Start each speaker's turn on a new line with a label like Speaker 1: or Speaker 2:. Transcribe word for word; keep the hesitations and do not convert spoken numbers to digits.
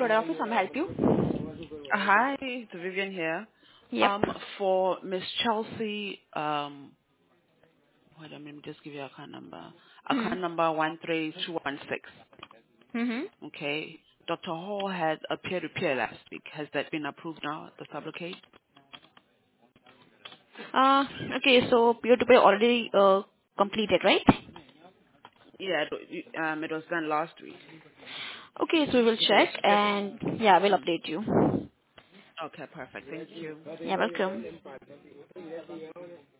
Speaker 1: Florida office. I'm help you.
Speaker 2: Hi, it's Vivian here.
Speaker 1: Yep.
Speaker 2: Um, for Miss Chelsea, um, hold on, let me just give you account number.
Speaker 1: Hmm.
Speaker 2: Account number one three two one six.
Speaker 1: Mm-hmm.
Speaker 2: Okay. Doctor Hall had a peer-to-peer last week. Has that been approved now, the Sublocade?
Speaker 1: Uh, okay, so peer-to-peer already uh, completed, right?
Speaker 2: Yeah, it, um, it was done last week.
Speaker 1: Okay, so we will
Speaker 2: It was
Speaker 1: check
Speaker 2: just,
Speaker 1: and yeah, we'll update you.
Speaker 2: okay, perfect. Thank you.
Speaker 1: Yeah, welcome.